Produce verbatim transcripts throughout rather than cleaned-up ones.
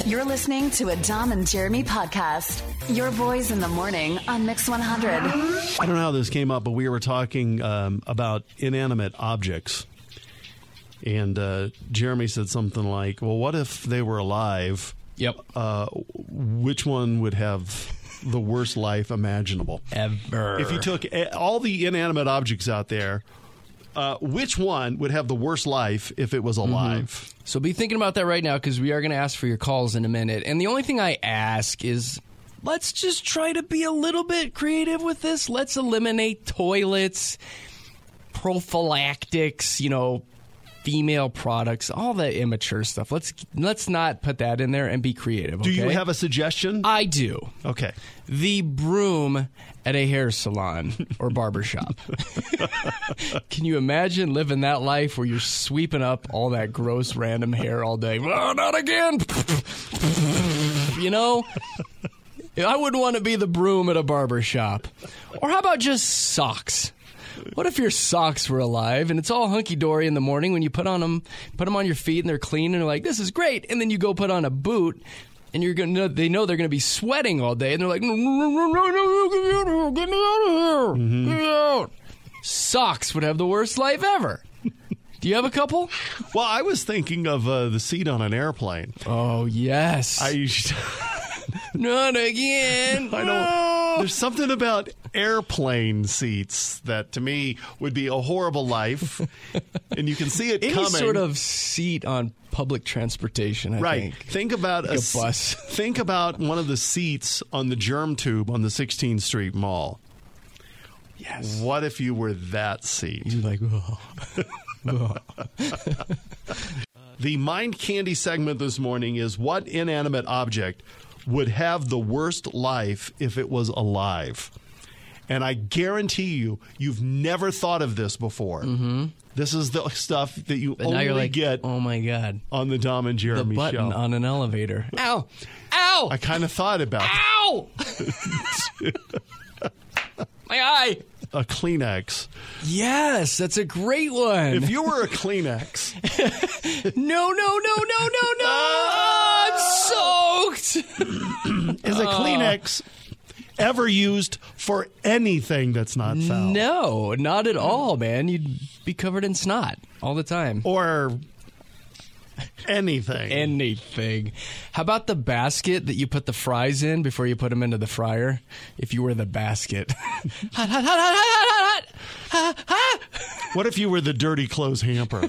You're listening to a Dom and Jeremy podcast. Your boys in the morning on Mix one hundred. I don't know how this came up, but we were talking um, about inanimate objects. And uh, Jeremy said something like, well, what if they were alive? Yep. Uh, which one would have the worst life imaginable? Ever. If you took all the inanimate objects out there, uh, which one would have the worst life if it was alive? Mm-hmm. So be thinking about that right now, because we are going to ask for your calls in a minute. And the only thing I ask is, let's just try to be a little bit creative with this. Let's eliminate toilets, prophylactics, you know, female products, all that immature stuff. Let's let's not put that in there and be creative. Okay? Do you have a suggestion? I do. Okay. The broom at a hair salon or barbershop. Can you imagine living that life where you're sweeping up all that gross random hair all day? Oh, not again. You know? I wouldn't want to be the broom at a barbershop. Or how about just socks? What if your socks were alive and it's all hunky-dory in the morning when you put on them, put them on your feet and they're clean and you're like, this is great. And then you go put on a boot and you're gonna, they know they're going to be sweating all day and they're like, no, no, no, no, no, get me out of here, get me out of here, mm-hmm. Get me out. Socks would have the worst life ever. Do you have a couple? Well, I was thinking of uh, the seat on an airplane. Oh, yes. I used to... Not again. I don't. No. There's something about airplane seats that to me would be a horrible life, and you can see it Any coming. sort of seat on public transportation, I right. think. Think about like a, a bus. Think about one of the seats on the Germ Tube on the sixteenth Street Mall. Yes. What if you were that seat? You're like, oh. Oh. The Mind Candy segment this morning is what inanimate object would have the worst life if it was alive? And I guarantee you, you've never thought of this before. Mm-hmm. This is the stuff that you but only now you're like, get oh my God. on the Dom and Jeremy the button show. on an elevator. Ow! Ow! I kind of thought about Ow! My eye! a Kleenex. Yes, that's a great one. If you were a Kleenex. no, no, no, no, no, no! Oh, I'm soaked! Is a Kleenex ever used for anything that's not foul? No, not at all, man. You'd be covered in snot all the time. Or anything. Anything. How about the basket that you put the fries in before you put them into the fryer? If you were the basket. Hot, hot, hot, hot, hot, hot, hot, hot. What if you were the dirty clothes hamper?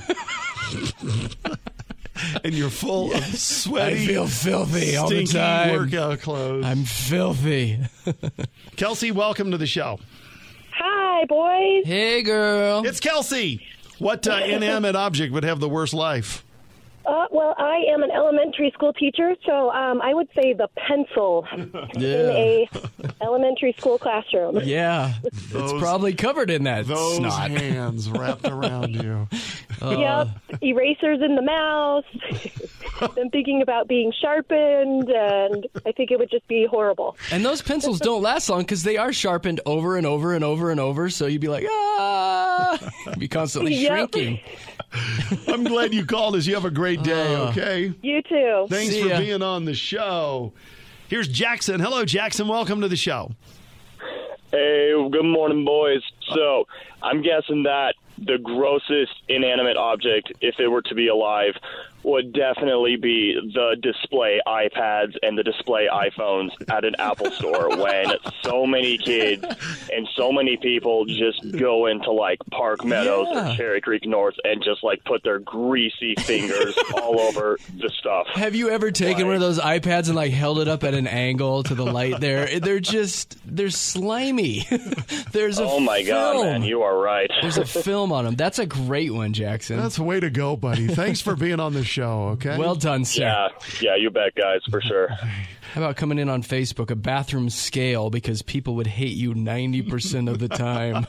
And you're full yeah. of sweaty, I feel filthy all the stinky time. workout clothes. I'm filthy. Kelsey, welcome to the show. Hi, boys. Hey, girl. It's Kelsey. What uh, inanimate object would have the worst life? Uh, well, I am an elementary school teacher, so um, I would say the pencil Yeah. in a elementary school classroom. Yeah, Those- it's probably covered in that Those snot. hands wrapped around you. Uh, Yep, erasers in the mouth. I'm thinking about being sharpened, and I think it would just be horrible. And those pencils don't last long because they are sharpened over and over and over and over. So you'd be like, ah, you'd be constantly Yep. shrinking. I'm glad you called us. You have a great day, Uh, okay? You too. Thanks See for ya. being on the show. Here's Jackson. Hello, Jackson. Welcome to the show. Hey, good morning, boys. So, I'm guessing that the grossest inanimate object, if it were to be alive, would definitely be the display iPads and the display iPhones at an Apple store when so many kids and so many people just go into like Park Meadows Yeah. or Cherry Creek North and just like put their greasy fingers all over the stuff. Have you ever taken Like- one of those iPads and like held it up at an angle to the light there? They're just, they're slimy. There's a Oh my God, film. man, you are right. There's a film on them. That's a great one, Jackson. That's a way to go, buddy. Thanks for being on the show, okay? Well done, sir. Yeah, yeah, you bet, guys, for sure. How about coming in on Facebook, a bathroom scale, because people would hate you ninety percent of the time.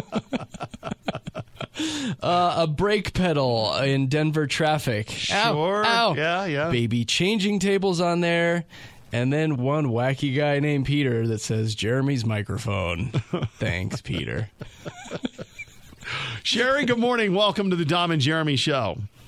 uh, a brake pedal in Denver traffic. Sure. Ow, ow. Yeah, yeah. Baby changing tables on there. And then one wacky guy named Peter that says, Jeremy's microphone. Thanks, Peter. Sherry, good morning. Welcome to the Dom and Jeremy show.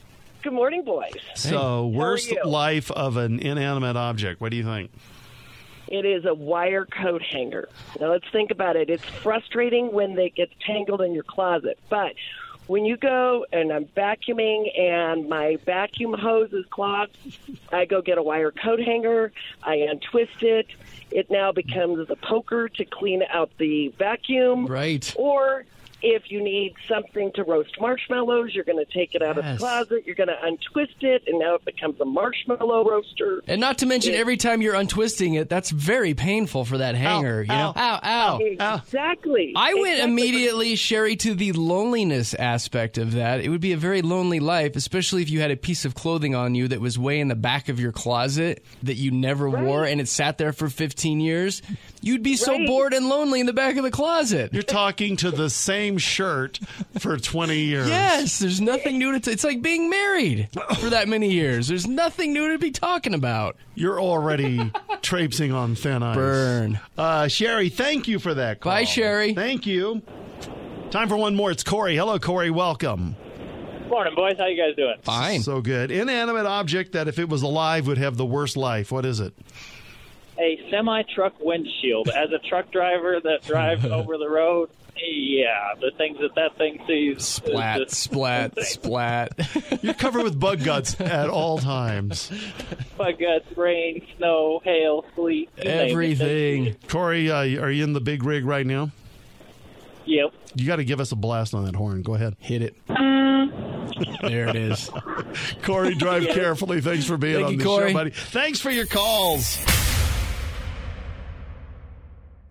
Good morning, boys. So, Hey, worst how are you? life of an inanimate object. What do you think? It is a wire coat hanger. Now, let's think about it. It's frustrating when they get tangled in your closet, but when you go and I'm vacuuming and my vacuum hose is clogged, I go get a wire coat hanger, I untwist it. It now becomes a poker to clean out the vacuum. Right. Or if you need something to roast marshmallows, you're going to take it out of Yes. the closet, you're going to untwist it, and now it becomes a marshmallow roaster. And not to mention, Yeah. every time you're untwisting it, that's very painful for that hanger. you know, ow, ow, ow. Exactly. I went Exactly. immediately, Sherry, to the loneliness aspect of that. It would be a very lonely life, especially if you had a piece of clothing on you that was way in the back of your closet that you never Right. wore and it sat there for fifteen years. You'd be so Right. bored and lonely in the back of the closet. You're talking to the same shirt for twenty years. Yes, there's nothing new to. T- it's like being married for that many years. There's nothing new to be talking about. You're already traipsing on thin ice. Burn. Uh, Sherry, thank you for that call. Bye, Sherry. Thank you. Time for one more. It's Corey. Hello, Corey. Welcome. Morning, boys. How you guys doing? Fine. So good. Inanimate object that, if it was alive, would have the worst life. What is it? A semi-truck windshield. As a truck driver that drives over the road, yeah, the things that that thing sees. is Splat, just splat, insane. splat. You're covered with bug guts at all times. Bug guts, rain, snow, hail, sleet. you name it. Everything. Corey, uh, are you in the big rig right now? Yep. You got to give us a blast on that horn. Go ahead. Hit it. There it is. Corey, drive carefully. Thanks for being Thank on you, the Corey. show, buddy. Thanks for your calls.